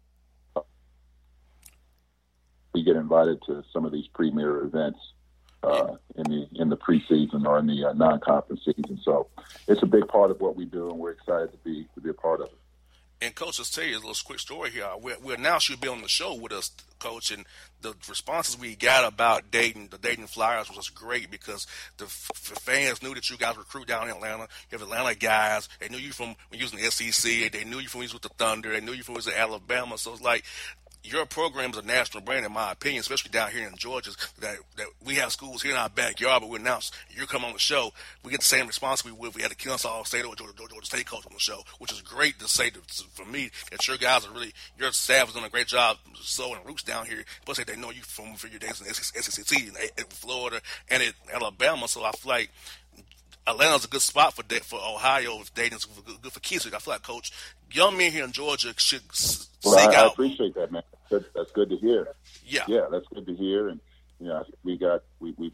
We get invited to some of these premier events in the preseason or in the non-conference season. So it's a big part of what we do, and we're excited to be a part of it. And, Coach, let's tell you a little quick story here. We announced you'd be on the show with us, Coach, and the responses we got about Dayton, the Dayton Flyers, was just great because the fans knew that you guys recruit down in Atlanta. You have Atlanta guys. They knew you from when you was in the SEC. They knew you from when you was with the Thunder. They knew you from when you was in Alabama. So it's like your program is a national brand, in my opinion, especially down here in Georgia, that we have schools here in our backyard, but we announce you come on the show, we get the same response we would if we had a Kennesaw State or Georgia State coach on the show, which is great to say for me that your guys are really, your staff is doing a great job sowing roots down here. Plus, they know you for your days in the SEC, in Florida, and in Alabama, so I feel like Atlanta's a good spot for Ohio if Dayton's good for kids. I feel like, Coach, young men here in Georgia should seek out. I appreciate that, man. That's good to hear. Yeah, that's good to hear. And we've got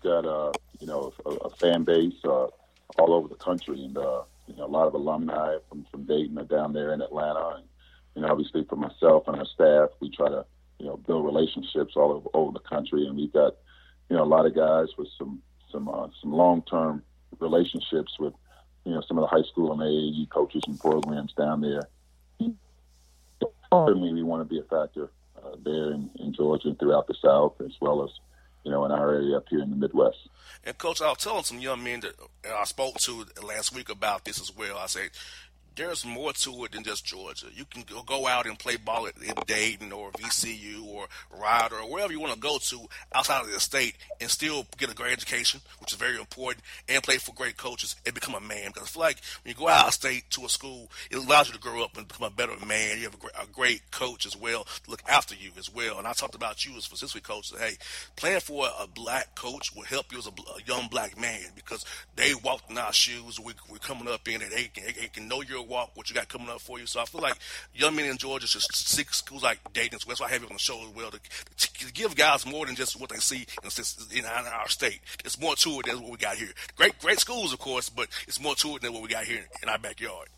a fan base all over the country, and a lot of alumni from Dayton are down there in Atlanta. And obviously for myself and our staff, we try to build relationships all over the country, and we've got a lot of guys with some long-term relationships with some of the high school and AAU coaches and programs down there. Certainly we want to be a factor there in Georgia and throughout the South, as well as in our area up here in the Midwest. And Coach, I was telling some young men that I spoke to last week about this as well. I said, there's more to it than just Georgia. You can go out and play ball at Dayton or VCU or Rider or wherever you want to go to outside of the state and still get a great education, which is very important, and play for great coaches and become a man. Because I feel like when you go out of state to a school, it allows you to grow up and become a better man. You have a great coach as well to look after you as well. And I talked about you as a specific coach. That, hey, playing for a black coach will help you as a young black man because they walked in our shoes. We're coming up in it. They can know your walk, what you got coming up for you. So I feel like young men in Georgia should seek schools like Dayton. That's why I have you on the show as well, to give guys more than just what they see in our state. It's more to it than what we got here. Great schools, of course, but it's more to it than what we got here in our backyard.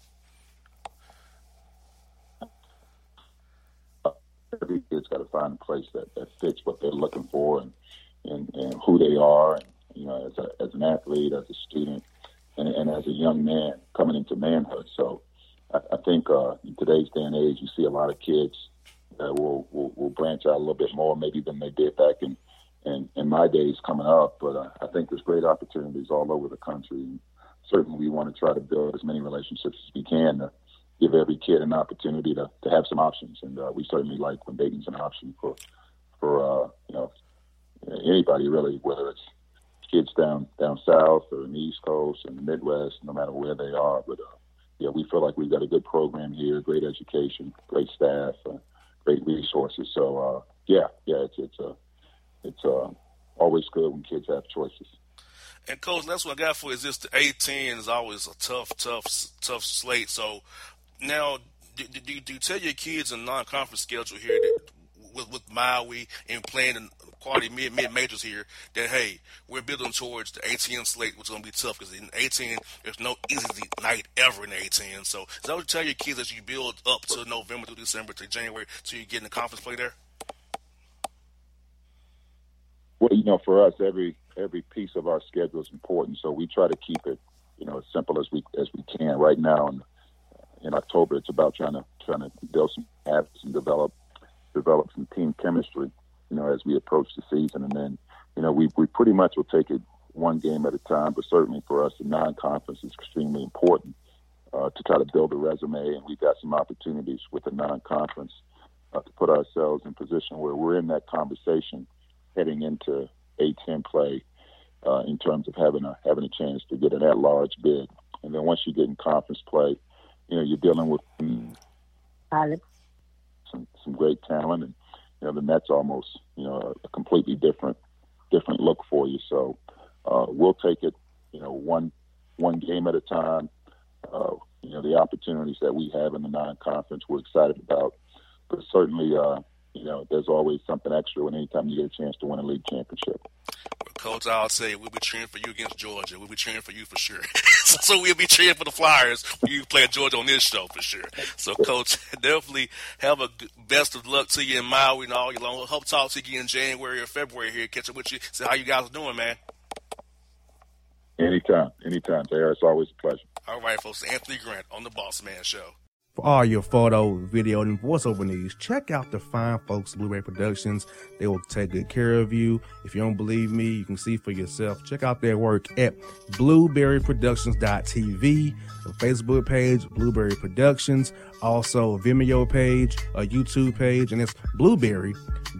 Every kid's got to find a place that fits what they're looking for and who they are, and as an athlete, as a student, and as a young man coming into manhood. So I think in today's day and age, you see a lot of kids that will branch out a little bit more maybe than they did back in my days coming up. But I think there's great opportunities all over the country. And certainly we want to try to build as many relationships as we can to give every kid an opportunity to have some options. And we certainly like when Dayton's an option for anybody really, whether it's kids down south or in the East Coast and the Midwest, no matter where they are. But we feel like we've got a good program here, great education, great staff, great resources. So it's always good when kids have choices. And Coach, that's what I got for you. Is this the A-10 is always a tough slate. So now, do you tell your kids in non-conference schedule here that with Maui and playing in quality mid-majors here that, hey, we're building towards the A-10 slate, which is going to be tough because in A-10, there's no easy night ever in the A-10. So is that what you tell your kids as you build up to November to December to January till you get in the conference play there? Well, for us, every piece of our schedule is important, so we try to keep it, as simple as we can. Right now, in October, it's about trying to build some habits and develop some team chemistry, as we approach the season. And then, we pretty much will take it one game at a time, but certainly for us, the non-conference is extremely important to try to build a resume. And we've got some opportunities with the non-conference to put ourselves in position where we're in that conversation heading into A-10 play in terms of having a chance to get an at-large bid. And then once you get in conference play, you're dealing with some great talent, and then that's almost a completely different look for you. So we'll take it one game at a time. The opportunities that we have in the non-conference we're excited about, but certainly there's always something extra when anytime you get a chance to win a league championship. Coach, I'll say we'll be cheering for you against Georgia. We'll be cheering for you for sure. So we'll be cheering for the Flyers when you play Georgia on this show for sure. So, Coach, definitely have a best of luck to you in Maui and all your long. Hope to talk to you in January or February here. Catch up with you. See how you guys are doing, man. Anytime, JR. It's always a pleasure. All right, folks. Anthony Grant on the Boss Man Show. For all your photo, video, and voiceover needs, check out the fine folks at Blueberry Productions. They will take good care of you. If you don't believe me, you can see for yourself. Check out their work at blueberryproductions.tv, the Facebook page, Blueberry Productions, also a Vimeo page, a YouTube page, and it's Blueberry,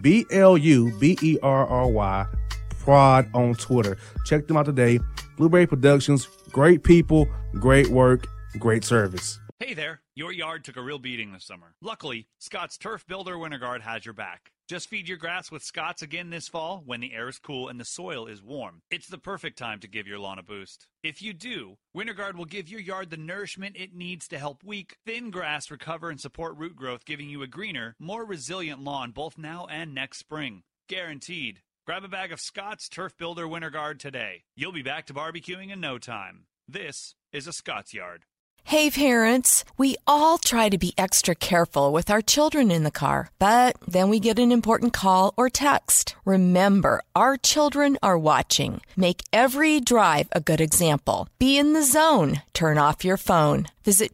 BLUBERRY, Prod on Twitter. Check them out today. Blueberry Productions, great people, great work, great service. Hey there, your yard took a real beating this summer. Luckily, Scott's Turf Builder WinterGuard has your back. Just feed your grass with Scott's again this fall when the air is cool and the soil is warm. It's the perfect time to give your lawn a boost. If you do, WinterGuard will give your yard the nourishment it needs to help weak, thin grass recover and support root growth, giving you a greener, more resilient lawn both now and next spring. Guaranteed. Grab a bag of Scott's Turf Builder WinterGuard today. You'll be back to barbecuing in no time. This is a Scott's Yard. Hey parents, we all try to be extra careful with our children in the car, but then we get an important call or text. Remember, our children are watching. Make every drive a good example. Be in the zone. Turn off your phone. Visit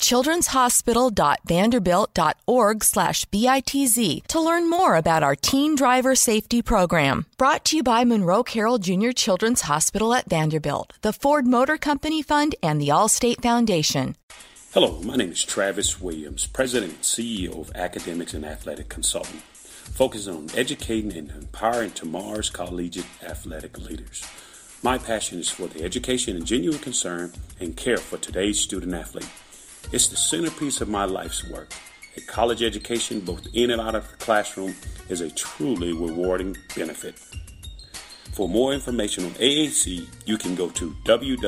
childrenshospital.vanderbilt.org/BITZ to learn more about our teen driver safety program. Brought to you by Monroe Carroll Jr. Children's Hospital at Vanderbilt, the Ford Motor Company Fund, and the Allstate Foundation. Hello, my name is Travis Williams, President and CEO of Academics and Athletic Consulting, focusing on educating and empowering tomorrow's collegiate athletic leaders. My passion is for the education and genuine concern and care for today's student athlete. It's the centerpiece of my life's work. A college education, both in and out of the classroom, is a truly rewarding benefit. For more information on AAC, you can go to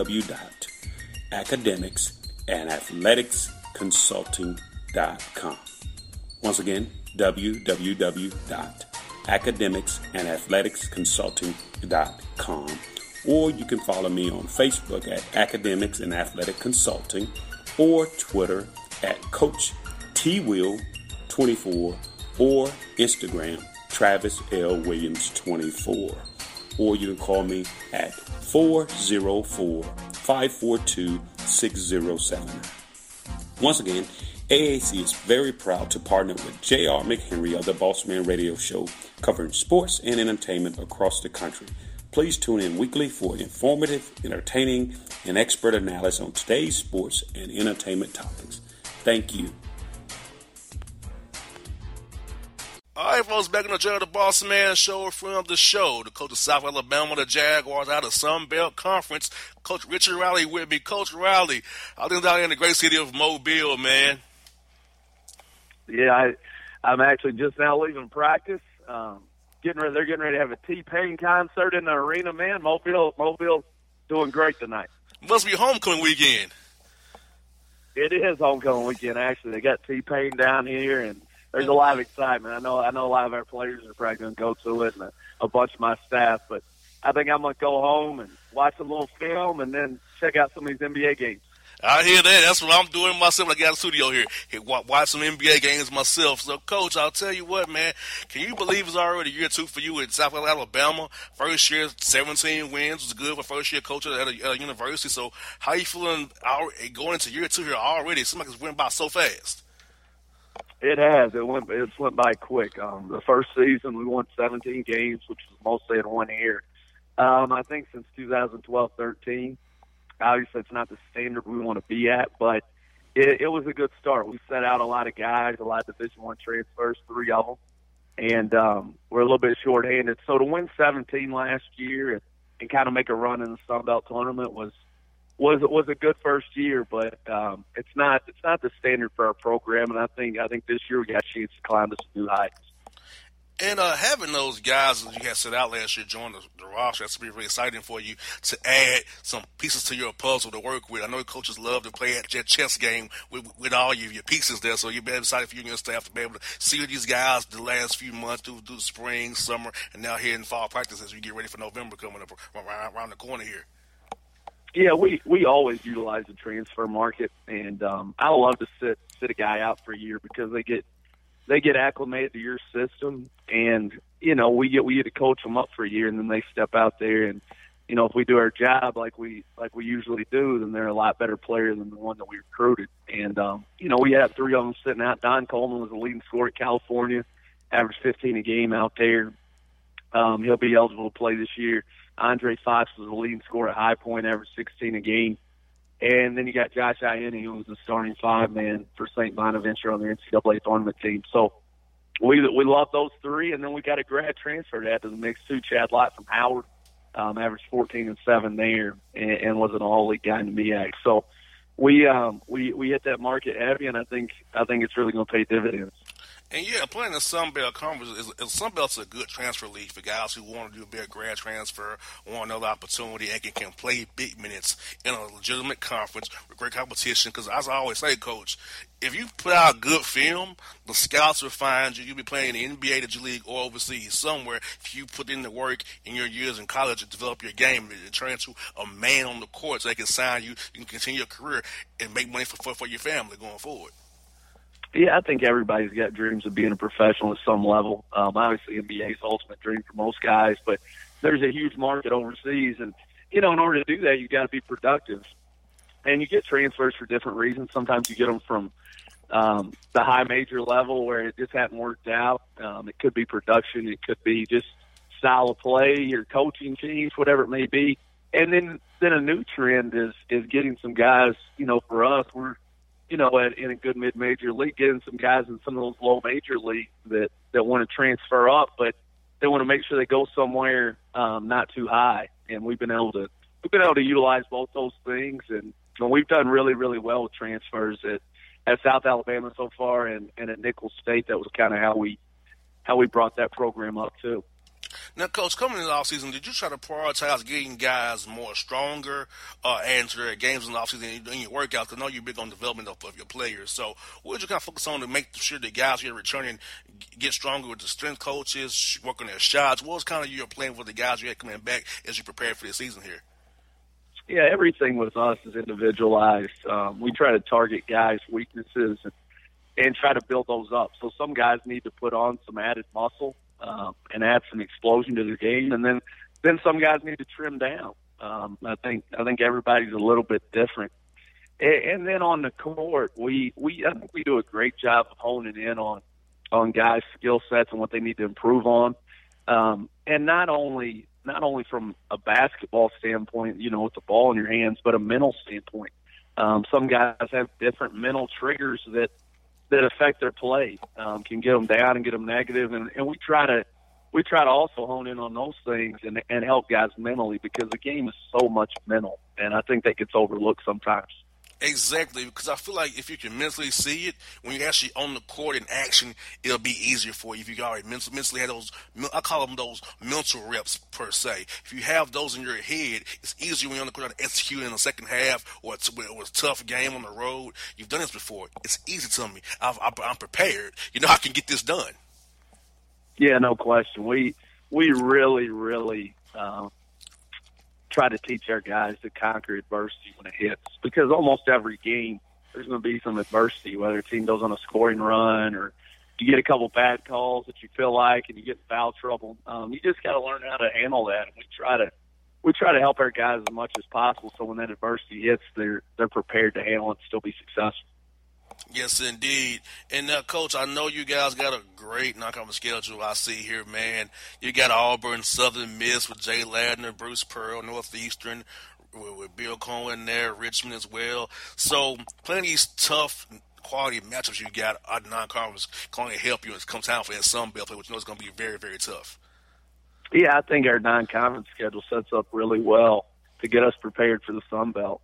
www.academicsandathleticsconsulting.com. Once again, www.academicsandathleticsconsulting.com. Or you can follow me on Facebook at Academics and Athletic Consulting, or Twitter at Coach TWill24, or Instagram Travis L. Williams 24. Or you can call me at 404-542-6079. Once again, AAC is very proud to partner with J.R. McHenry of the Bossman Radio Show, covering sports and entertainment across the country. Please tune in weekly for informative, entertaining, and expert analysis on today's sports and entertainment topics. Thank you. All right, folks, back in the Journey of the Boss Man show from the show. The coach of South Alabama, the Jaguars out of Sun Belt Conference, Coach Richard Riley with me. Coach Riley, I think down here in the great city of Mobile, man. Yeah, I'm actually just now leaving practice. They're getting ready to have a T-Pain concert in the arena, man. Mobile's doing great tonight. Must be homecoming weekend. It is homecoming weekend, actually. They got T-Pain down here, and there's a lot of excitement. I know a lot of our players are probably going to go to it, and a bunch of my staff. But I think I'm going to go home and watch a little film and then check out some of these NBA games. I hear that. That's what I'm doing myself when I get out of the studio here. Watch some NBA games myself. So, Coach, I'll tell you what, man. Can you believe it's already year 2 for you in South Alabama? First year, 17 wins was good for first-year coach at a university. So, how you feeling going into year 2 here already? It seems like it's went by so fast. It has. It's went by quick. The first season, we won 17 games, which was mostly in 1 year. I think since 2012-13. Obviously, it's not the standard we want to be at, but it was a good start. We set out a lot of guys, a lot of Division I transfers, 3 of them, and we're a little bit shorthanded. So to win 17 last year and kind of make a run in the Sun Belt tournament was a good first year, but it's not the standard for our program, and I think this year we got a chance to climb to some new heights. And having those guys that you had set out last year join the roster, that's really exciting for you to add some pieces to your puzzle to work with. I know coaches love to play at your chess game with all your pieces there, so you've been excited for you and your staff to be able to see these guys the last few months through the spring, summer, and now here in fall practice as we get ready for November coming up around the corner here. Yeah, we always utilize the transfer market, and I love to sit a guy out for a year because they get acclimated to your system, and we get to coach them up for a year, and then they step out there and if we do our job like we usually do, then they're a lot better player than the one that we recruited. And we had 3 of them sitting out. Don Coleman was the leading scorer at California, averaged 15 a game out there. He'll be eligible to play this year. Andre Fox was the leading scorer at High Point, averaged 16 a game. And then you got Josh Ianni, who was the starting 5-man for St. Bonaventure on the NCAA tournament team. So we love those 3, and then we got a grad transfer to add to the mix too, Chad Lott from Howard. Averaged 14 and 7 there, and was an all-league guy in the MEAC. So we hit that market heavy, and I think it's really going to pay dividends. And yeah, playing the Sun Belt Conference, Sun Belt's a good transfer league for guys who want to do a big grad transfer, want another opportunity, and can play big minutes in a legitimate conference with great competition. Because as I always say, Coach, if you put out good film, the scouts will find you. You'll be playing in the NBA, the G League, or overseas somewhere. If you put in the work in your years in college to develop your game and turn into a man on the court, so they can sign you, you can continue your career and make money for your family going forward. Yeah, I think everybody's got dreams of being a professional at some level. Obviously, NBA is the ultimate dream for most guys, but there's a huge market overseas. And, in order to do that, you've got to be productive. And you get transfers for different reasons. Sometimes you get them from the high major level where it just hadn't worked out. It could be production. It could be just style of play, your coaching change, whatever it may be. And then a new trend is getting some guys, for us, we're, in a good mid-major league, getting some guys in some of those low major leagues that want to transfer up, but they want to make sure they go somewhere not too high. And we've been able to utilize both those things, and we've done really, really well with transfers at South Alabama so far, and at Nicholls State. That was kind of how we brought that program up too. Now, Coach, coming into the offseason, did you try to prioritize getting guys more stronger and to their games in the offseason in your workouts? I know you're big on development of your players. So what did you kind of focus on to make sure the guys you're returning get stronger with the strength coaches, work on their shots? What was kind of your plan for the guys you had coming back as you prepared for the season here? Yeah, everything with us is individualized. We try to target guys' weaknesses and try to build those up. So some guys need to put on some added muscle and add some explosion to their game, and then some guys need to trim down. I think everybody's a little bit different. And then on the court, I think we do a great job of honing in on guys' skill sets and what they need to improve on, and not only from a basketball standpoint, with the ball in your hands, but a mental standpoint. Some guys have different mental triggers that affect their play, can get them down and get them negative, and we try to also hone in on those things and help guys mentally, because the game is so much mental, and I think that gets overlooked sometimes. Exactly, because I feel like if you can mentally see it, when you're actually on the court in action, it'll be easier for you if you already mentally have those, I call them those mental reps per se. If you have those in your head, it's easier when you're on the court to execute in the second half or a tough game on the road. You've done this before. It's easy to me. I'm prepared. I can get this done. Yeah, no question. We really, really try to teach our guys to conquer adversity when it hits, because almost every game there's going to be some adversity, whether a team goes on a scoring run or you get a couple bad calls that you feel like and you get in foul trouble. You just got to learn how to handle that, and we try to help our guys as much as possible, so when that adversity hits, they're prepared to handle it and still be successful. Yes, indeed. And, Coach, I know you guys got a great non-conference schedule I see here, man. You got Auburn, Southern Miss with Jay Ladner, Bruce Pearl, Northeastern with Bill Cohen there, Richmond as well. So playing these tough quality matchups you got at non-conference can only help you when it comes time for that Sun Belt play, which is going to be very, very tough. Yeah, I think our non-conference schedule sets up really well to get us prepared for the Sun Belt.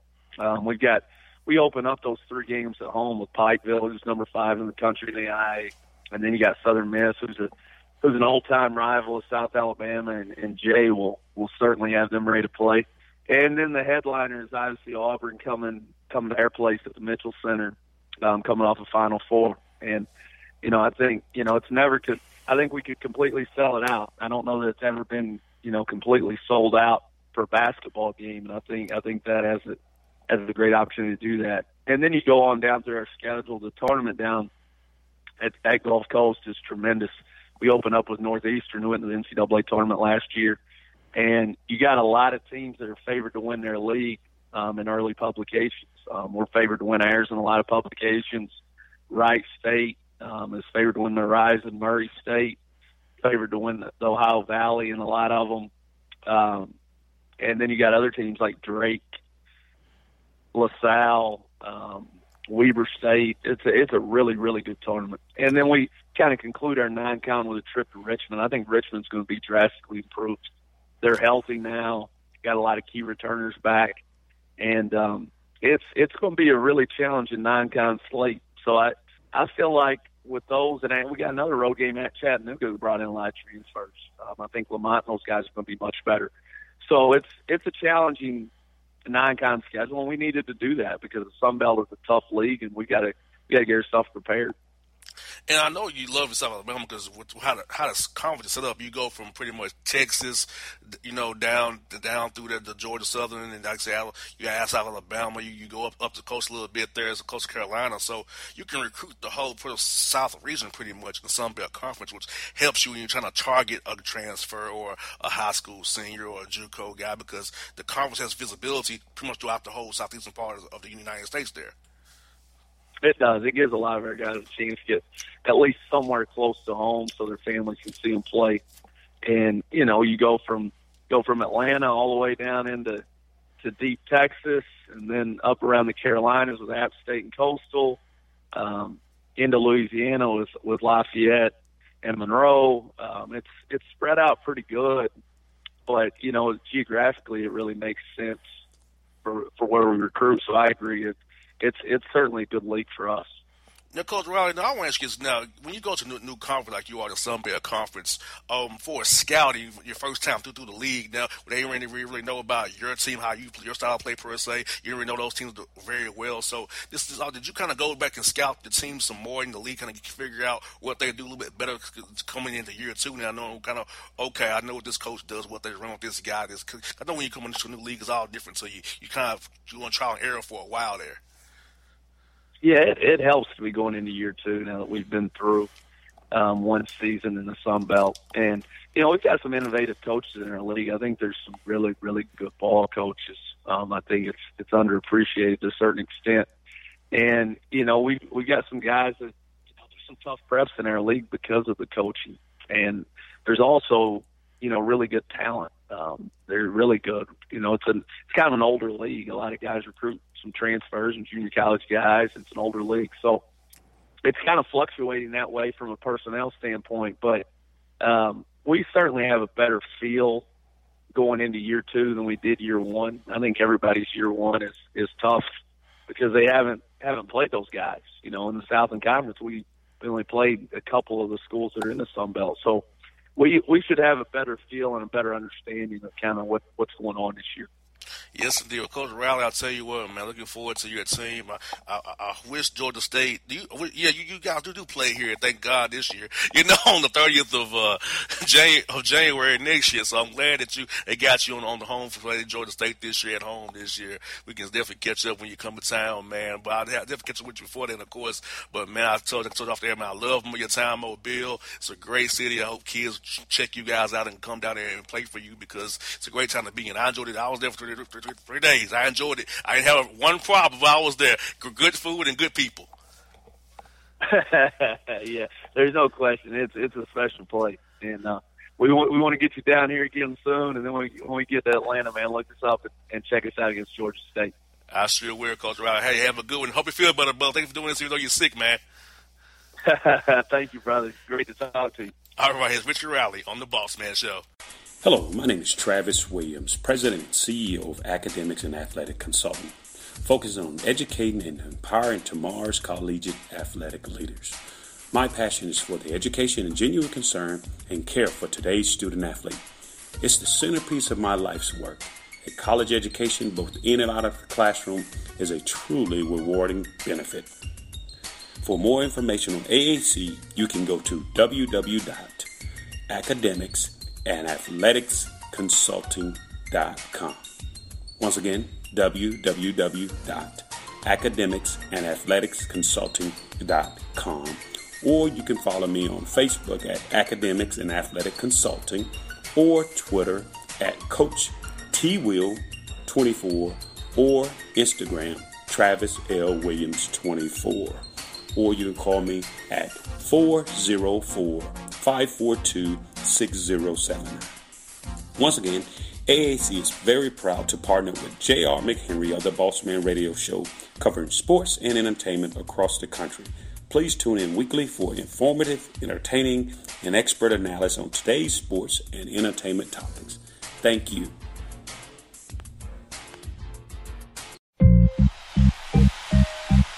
We open up those 3 games at home with Pikeville, who's number 5 in the country in the IA, and then you got Southern Miss, who's an old-time rival of South Alabama, and Jay will certainly have them ready to play. And then the headliner is obviously Auburn coming to their place at the Mitchell Center, coming off a Final Four. And I think it's never could. I think we could completely sell it out. I don't know that it's ever been completely sold out for a basketball game, and I think that has a great opportunity to do that. And then you go on down through our schedule. The tournament down at Gulf Coast is tremendous. We open up with Northeastern, who went to the NCAA tournament last year. And you got a lot of teams that are favored to win their league in early publications. We're favored to win ours in a lot of publications. Wright State is favored to win the Horizon. Murray State favored to win the Ohio Valley in a lot of them. And then you got other teams like Drake, LaSalle, Weber State. It's a really, really good tournament. And then we kind of conclude our non-con with a trip to Richmond. I think Richmond's going to be drastically improved. They're healthy now, got a lot of key returners back, and it's going to be a really challenging non-con slate. So I feel like with those, and we got another road game at Chattanooga who brought in a lot of transfers. I think Lamont and those guys are going to be much better. So it's a challenging non-con schedule, and we needed to do that because the Sun Belt is a tough league, and we got to get ourselves prepared. And I know you love South Alabama because how the conference is set up, you go from pretty much Texas, down through the Georgia Southern, and like I say, you got South Alabama. You go up the coast a little bit there, as the coast of Carolina, so you can recruit the whole South region pretty much in the Sun Belt Conference, which helps you when you're trying to target a transfer or a high school senior or a JUCO guy, because the conference has visibility pretty much throughout the whole southeastern part of the United States there. It does. It gives a lot of our guys a chance to get at least somewhere close to home so their families can see them play. And, you go from Atlanta all the way down into deep Texas, and then up around the Carolinas with App State and Coastal, into Louisiana with Lafayette and Monroe. It's spread out pretty good, but, geographically it really makes sense for where we recruit. So I agree. It's certainly a good league for us. Now, Coach Riley, I want to ask you this now. When you go to a new conference like you are, the Sun Belt Conference, for a scouting, your first time through the league, now, they don't really know about your team, how your style of play per se. You don't really know those teams very well. So did you kind of go back and scout the team some more in the league, kind of figure out what they do a little bit better coming into year two? Now, I know okay, I know what this coach does, what they run with this guy. I know when you come into a new league, it's all different. So you want to trial and error for a while there. Yeah, it helps to be going into year two now that we've been through one season in the Sun Belt. And, we've got some innovative coaches in our league. I think there's some really, really good ball coaches. I think it's underappreciated to a certain extent. And, we've got some guys that there's some tough preps in our league because of the coaching. And there's also, really good talent. They're really good. It's kind of an older league. A lot of guys recruit some transfers and junior college guys. It's an older league. So it's kind of fluctuating that way from a personnel standpoint. But we certainly have a better feel going into year two than we did year one. I think everybody's year one is tough because they haven't played those guys. In the Southern Conference, we only played a couple of the schools that are in the Sun Belt. So we should have a better feel and a better understanding of kind of what's going on this year. Yes, indeed. Coach Riley, I'll tell you what, man, looking forward to your team. I wish Georgia State, you guys do play here, thank God, this year, on the 30th of January next year. So I'm glad that they got you on the home for playing Georgia State this year, at home this year. We can definitely catch up when you come to town, man. But I'll definitely catch up with you before then, of course. But, man, I told you off there, man, I love your time, Mobile. It's a great city. I hope kids check you guys out and come down there and play for you because it's a great time to be in. I enjoyed it. I was there for 3 days. I enjoyed it. I didn't have one problem while I was there. Good food and good people. Yeah, there's no question. It's a special place, and we want to get you down here again soon. And then when we get to Atlanta, man, look us up and check us out against Georgia State. I sure will, Coach Riley. Hey, have a good one. Hope you feel better, brother. Thank you for doing this, even though you're sick, man. Thank you, brother. Great to talk to you. All right, here's Richard Riley on the Boss Man Show. Hello, my name is Travis Williams, President and CEO of Academics and Athletic Consulting, focusing on educating and empowering tomorrow's collegiate athletic leaders. My passion is for the education and genuine concern and care for today's student athlete. It's the centerpiece of my life's work. A college education, both in and out of the classroom, is a truly rewarding benefit. For more information on AAC, you can go to www.academicsandathleticsconsulting.com. Once again, www.academicsandathleticsconsulting.com. Or you can follow me on Facebook at Academics and Athletic Consulting, or Twitter at Coach T Will 24 or Instagram Travis L. Williams 24. Or you can call me at 404-542-6079. Once again, AAC is very proud to partner with J.R. McHenry of the Bossman Radio Show, covering sports and entertainment across the country. Please tune in weekly for informative, entertaining, and expert analysis on today's sports and entertainment topics. Thank you.